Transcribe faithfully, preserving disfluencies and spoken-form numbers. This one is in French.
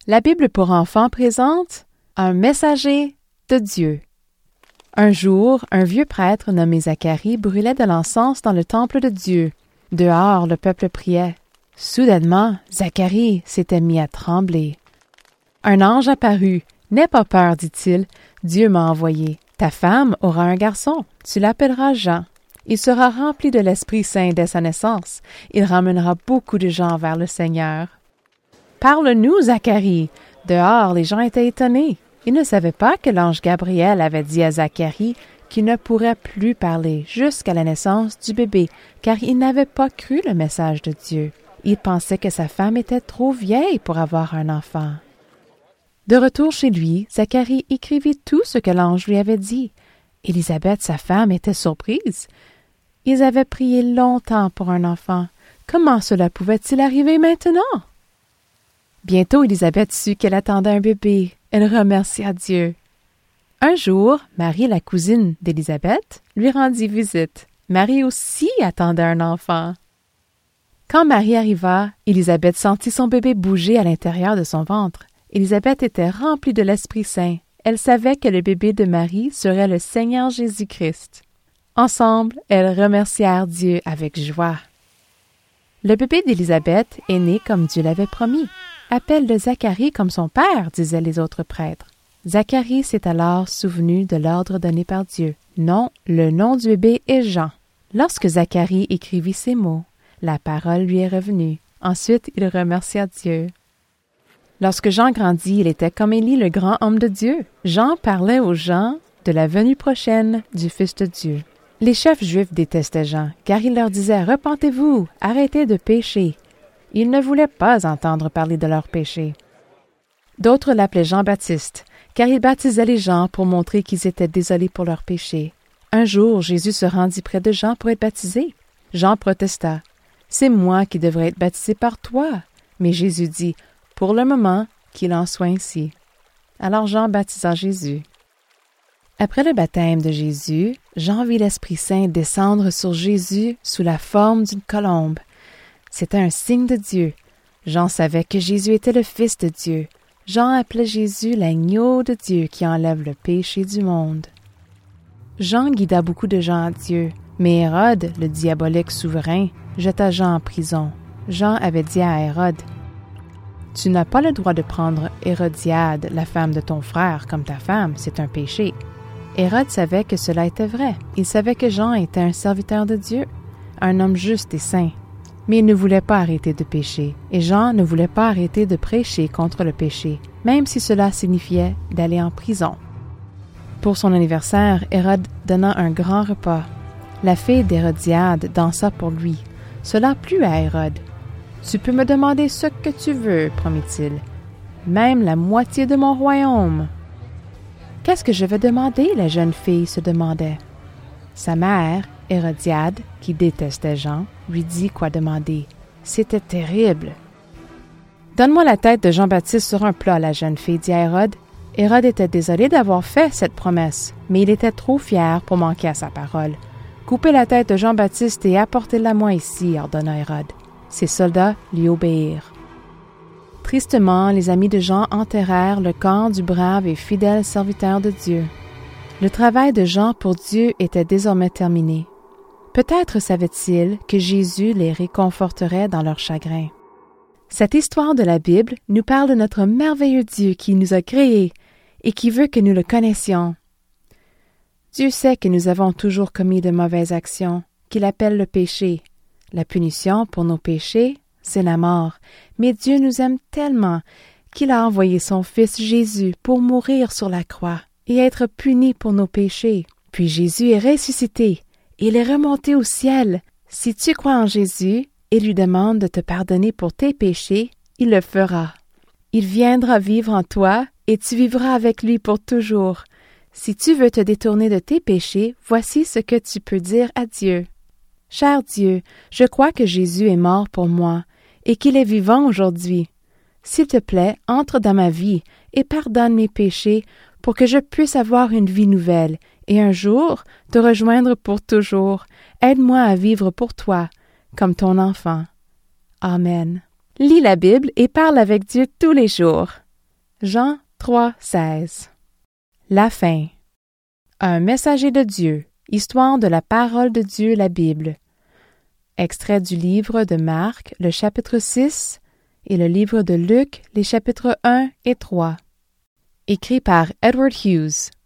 La Bible pour enfants présente un messager de Dieu. Un jour, un vieux prêtre nommé Zacharie brûlait de l'encens dans le temple de Dieu. Dehors, le peuple priait. Soudainement, Zacharie s'était mis à trembler. Un ange apparut. « N'aie pas peur, dit-il, Dieu m'a envoyé. Ta femme aura un garçon, tu l'appelleras Jean. Il sera rempli de l'Esprit Saint dès sa naissance. Il ramènera beaucoup de gens vers le Seigneur. » « Parle-nous, Zacharie !» Dehors, les gens étaient étonnés. Ils ne savaient pas que l'ange Gabriel avait dit à Zacharie qu'il ne pourrait plus parler jusqu'à la naissance du bébé, car il n'avait pas cru le message de Dieu. Il pensait que sa femme était trop vieille pour avoir un enfant. De retour chez lui, Zacharie écrivit tout ce que l'ange lui avait dit. Élisabeth, sa femme, était surprise. Ils avaient prié longtemps pour un enfant. Comment cela pouvait-il arriver maintenant? Bientôt, Élisabeth sut qu'elle attendait un bébé. Elle remercia Dieu. Un jour, Marie, la cousine d'Élisabeth, lui rendit visite. Marie aussi attendait un enfant. Quand Marie arriva, Élisabeth sentit son bébé bouger à l'intérieur de son ventre. Élisabeth était remplie de l'Esprit Saint. Elle savait que le bébé de Marie serait le Seigneur Jésus-Christ. Ensemble, elles remercièrent Dieu avec joie. Le bébé d'Élisabeth est né comme Dieu l'avait promis. Appelle-le Zacharie comme son père, disaient les autres prêtres. Zacharie s'est alors souvenu de l'ordre donné par Dieu. Non, le nom du bébé est Jean. Lorsque Zacharie écrivit ces mots, la parole lui est revenue. Ensuite, il remercia Dieu. Lorsque Jean grandit, il était comme Élie, le grand homme de Dieu. Jean parlait aux gens de la venue prochaine du Fils de Dieu. Les chefs juifs détestaient Jean, car il leur disait « Repentez-vous, arrêtez de pécher ». Ils ne voulaient pas entendre parler de leurs péchés. D'autres l'appelaient Jean-Baptiste, car il baptisait les gens pour montrer qu'ils étaient désolés pour leurs péchés. Un jour, Jésus se rendit près de Jean pour être baptisé. Jean protesta. « C'est moi qui devrais être baptisé par toi. » Mais Jésus dit « Pour le moment, qu'il en soit ainsi. » Alors Jean baptisa Jésus. Après le baptême de Jésus, Jean vit l'Esprit Saint descendre sur Jésus sous la forme d'une colombe. C'était un signe de Dieu. Jean savait que Jésus était le Fils de Dieu. Jean appelait Jésus l'agneau de Dieu qui enlève le péché du monde. Jean guida beaucoup de gens à Dieu, mais Hérode, le diabolique souverain, jeta Jean en prison. Jean avait dit à Hérode, « Tu n'as pas le droit de prendre Hérodiade, la femme de ton frère, comme ta femme, c'est un péché. » Hérode savait que cela était vrai. Il savait que Jean était un serviteur de Dieu, un homme juste et saint. Mais il ne voulait pas arrêter de pécher, et Jean ne voulait pas arrêter de prêcher contre le péché, même si cela signifiait d'aller en prison. Pour son anniversaire, Hérode donna un grand repas. La fille d'Hérodiade dansa pour lui. Cela plut à Hérode. « Tu peux me demander ce que tu veux, promit-il, même la moitié de mon royaume. » « Qu'est-ce que je vais demander ?» la jeune fille se demandait. Sa mère, Hérodiade, qui détestait Jean, lui dit quoi demander. C'était terrible. « Donne-moi la tête de Jean-Baptiste sur un plat, la jeune fille, dit à Hérode. Hérode était désolé d'avoir fait cette promesse, mais il était trop fier pour manquer à sa parole. « Coupez la tête de Jean-Baptiste et apportez-la-moi ici, ordonna Hérode. Ses soldats lui obéirent. Tristement, les amis de Jean enterrèrent le corps du brave et fidèle serviteur de Dieu. Le travail de Jean pour Dieu était désormais terminé. Peut-être savait-il que Jésus les réconforterait dans leur chagrin. Cette histoire de la Bible nous parle de notre merveilleux Dieu qui nous a créés et qui veut que nous le connaissions. Dieu sait que nous avons toujours commis de mauvaises actions, qu'il appelle le péché. La punition pour nos péchés, c'est la mort, mais Dieu nous aime tellement qu'il a envoyé son Fils Jésus pour mourir sur la croix et être puni pour nos péchés. Puis Jésus est ressuscité, il est remonté au ciel. Si tu crois en Jésus et lui demandes de te pardonner pour tes péchés, il le fera. Il viendra vivre en toi et tu vivras avec lui pour toujours. Si tu veux te détourner de tes péchés, voici ce que tu peux dire à Dieu. Cher Dieu, je crois que Jésus est mort pour moi et qu'il est vivant aujourd'hui. S'il te plaît, entre dans ma vie et pardonne mes péchés pour que je puisse avoir une vie nouvelle et un jour te rejoindre pour toujours. Aide-moi à vivre pour toi, comme ton enfant. Amen. Lis la Bible et parle avec Dieu tous les jours. Jean trois, seize. La fin. Un messager de Dieu, histoire de la parole de Dieu, la Bible. Extrait du livre de Marc, le chapitre six, et le livre de Luc, les chapitres un et trois. Écrit par Edward Hughes.